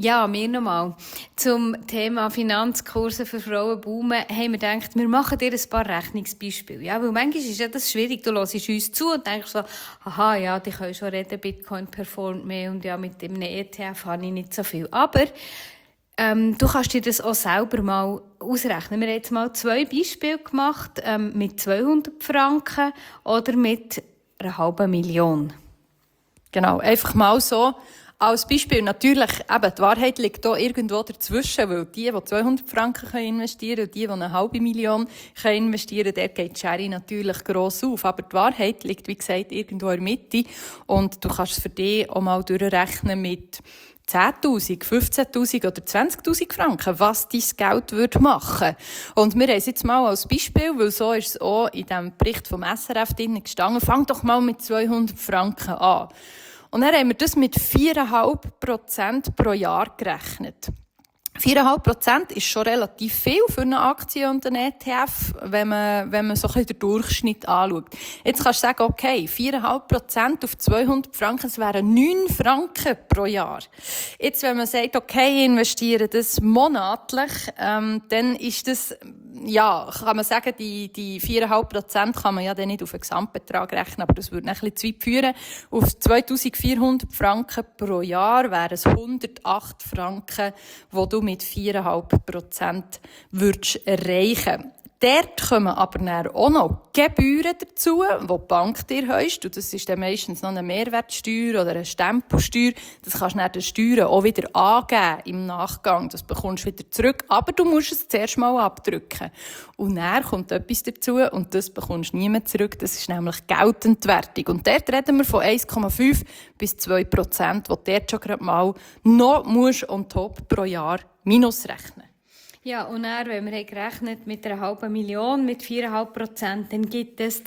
Ja, wir nochmal. Zum Thema Finanzkurse für Frauen boomen, haben wir gedacht, wir machen dir ein paar Rechnungsbeispiele. Ja, weil manchmal ist ja das schwierig. Du hörst uns zu und denkst so, aha, ja, die können schon reden, Bitcoin performt mehr und ja, mit dem ETF habe ich nicht so viel. Aber du kannst dir das auch selber mal ausrechnen. Wir haben jetzt mal 2 Beispiele gemacht, mit 200 Franken oder mit 500.000. Genau, einfach mal so als Beispiel. Natürlich, eben, die Wahrheit liegt da irgendwo dazwischen, weil die 200 Franken investieren können und die 500.000 investieren können, dort geht die Schere natürlich gross auf. Aber die Wahrheit liegt, wie gesagt, irgendwo in der Mitte. Und du kannst es für dich auch mal durchrechnen mit 10.000, 15.000 oder 20.000 Franken, was dein Geld würde machen. Und wir haben es jetzt mal als Beispiel, weil so ist es auch in diesem Bericht vom SRF drinnen gestanden. Fang doch mal mit 200 Franken an. Und dann haben wir das mit 4,5% pro Jahr gerechnet. 4,5% ist schon relativ viel für eine Aktie und einen ETF, wenn man so ein bisschen den Durchschnitt anschaut. Jetzt kannst du sagen, okay, 4,5% auf 200 Franken, das wären 9 Franken pro Jahr. Jetzt, wenn man sagt, okay, ich investiere das monatlich, dann ist das, ja, kann man sagen, die 4,5% kann man ja dann nicht auf den Gesamtbetrag rechnen, aber das würde ein bisschen zu weit führen. Auf 2.400 Franken pro Jahr wären es 108 Franken, die du mit 4,5% würdest erreichen. Dort kommen aber dann auch noch Gebühren dazu, die die Bank dir heisst. Und das ist dann meistens noch eine Mehrwertsteuer oder eine Stempelsteuer. Das kannst du dann den Steuern auch wieder angeben im Nachgang. Das bekommst du wieder zurück. Aber du musst es zuerst mal abdrücken. Und dann kommt etwas dazu und das bekommst du nie mehr zurück. Das ist nämlich Geldentwertung. Und dort reden wir von 1,5 bis 2%, wo du dort schon gerade mal noch musst on top pro Jahr minus rechnen. Ja, und dann, wenn wir gerechnet mit 500.000, mit 4,5%, dann gibt es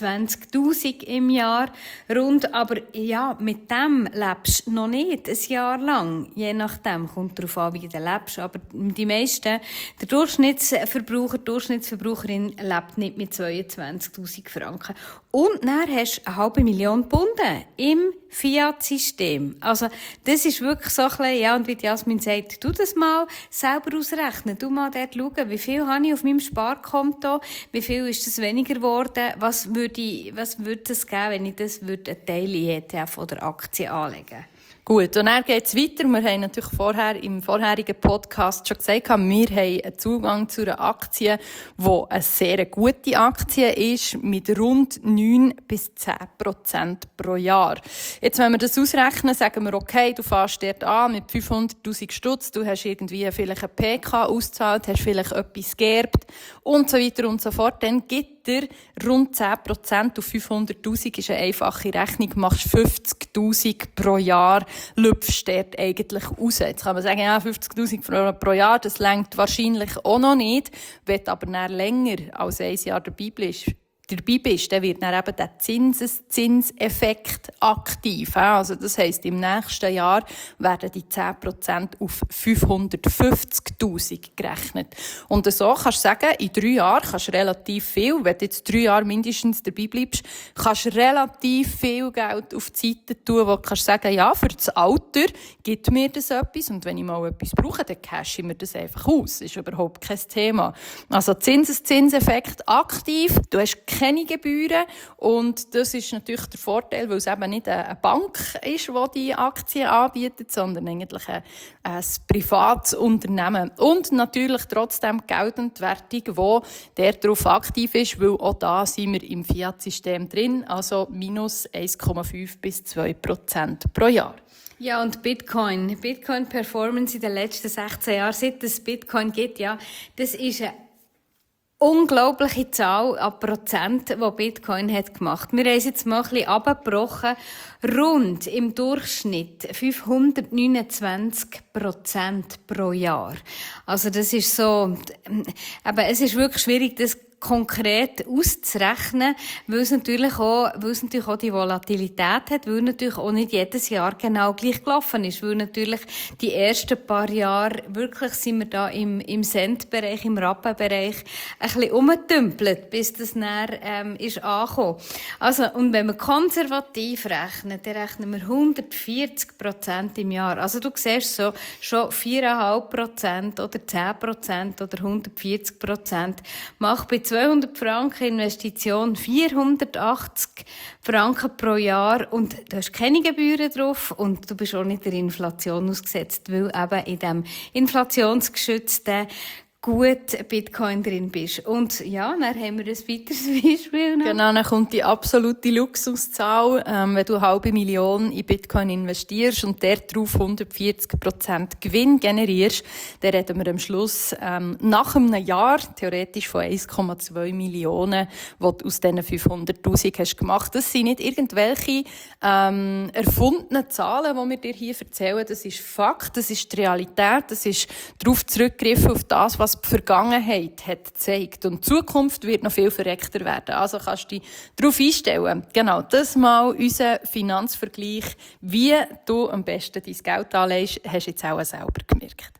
22.000 im Jahr rund. Aber ja, mit dem lebst du noch nicht ein Jahr lang. Je nachdem, kommt darauf an, wie du lebst. Aber die meisten, der Durchschnittsverbraucher, die Durchschnittsverbraucherin lebt nicht mit 22.000 Franken. Und dann hast du 500.000 gebunden im Fiat-System. Also, das ist wirklich so ein bisschen, ja, und wie Jasmin sagt, tu das mal selber ausrechnen. Du mal dort schauen, wie viel habe ich auf meinem Sparkonto, wie viel ist das weniger geworden, was würde das geben, wenn ich das einen Teil in ETF oder Aktien anlegen. Gut, und dann geht's weiter. Wir haben natürlich im vorherigen Podcast schon gesagt, wir haben einen Zugang zu einer Aktie, die eine sehr gute Aktie ist, mit rund 9 bis 10% pro Jahr. Jetzt, wenn wir das ausrechnen, sagen wir, okay, du fährst dort an mit 500.000 Stutz, du hast irgendwie vielleicht ein PK ausgezahlt, hast vielleicht etwas geerbt und so weiter und so fort, dann gibt dir rund 10% auf 500.000 ist eine einfache Rechnung, machst 50.000 pro Jahr, lüpfst dort eigentlich raus. Jetzt kann man sagen, ja, 50.000 pro Jahr, das reicht wahrscheinlich auch noch nicht, wenn du aber dann länger als 1 Jahr dabei bist, dann wird dann eben der Zinseszinseffekt aktiv. Also das heisst, im nächsten Jahr werden die 10% auf 550.000 gerechnet. Und so kannst du sagen, in 3 Jahren kannst du relativ viel, wenn du jetzt 3 Jahre mindestens dabei bleibst, kannst du relativ viel Geld auf die Seite tun, wo du kannst sagen, ja, für das Alter gibt mir das etwas und wenn ich mal etwas brauche, dann cash ich mir das einfach aus. Das ist überhaupt kein Thema. Also Zinseszinseffekt aktiv, du hast keine Gebühren und das ist natürlich der Vorteil, weil es eben nicht eine Bank ist, die die Aktien anbietet, sondern eigentlich ein privates Unternehmen. Und natürlich trotzdem Geldentwertung, die darauf aktiv ist, weil auch da sind wir im Fiat-System drin, also minus 1,5 bis 2% pro Jahr. Ja, und Bitcoin-Performance in den letzten 16 Jahren, seit es Bitcoin gibt, ja, das ist eine unglaubliche Zahl an Prozent, die Bitcoin hat gemacht. Wir haben es jetzt mal ein bisschen abgebrochen. Rund im Durchschnitt 529% pro Jahr. Also das ist so, aber es ist wirklich schwierig, das konkret auszurechnen, weil es natürlich auch die Volatilität hat, weil natürlich auch nicht jedes Jahr genau gleich gelaufen ist, weil natürlich die ersten paar Jahre wirklich sind wir da im Centbereich, im Rappenbereich ein bisschen umgetümpelt, bis das dann ist angekommen. Also, und wenn wir konservativ rechnen, dann rechnen wir 140% im Jahr. Also du siehst so, schon 4,5% oder 10% oder 140% macht bei 200 Franken Investition 480 Franken pro Jahr und du hast keine Gebühren drauf und du bist auch nicht der Inflation ausgesetzt, weil eben in diesem inflationsgeschützten gut Bitcoin drin bist. Und ja, dann haben wir ein weiteres Beispiel noch. Genau, dann kommt die absolute Luxuszahl. Wenn du 500.000 in Bitcoin investierst und darauf 140% Gewinn generierst, dann reden wir am Schluss nach einem Jahr theoretisch von 1,2 Millionen, die du aus diesen 500'000 hast gemacht. Das sind nicht irgendwelche erfundenen Zahlen, die wir dir hier erzählen. Das ist Fakt, das ist die Realität, das ist darauf zurückgegriffen auf das, was die Vergangenheit hat gezeigt. Und die Zukunft wird noch viel verreckter werden. Also kannst du dich darauf einstellen. Genau, das mal unser Finanzvergleich, wie du am besten dein Geld anlegst, hast du jetzt auch selber gemerkt.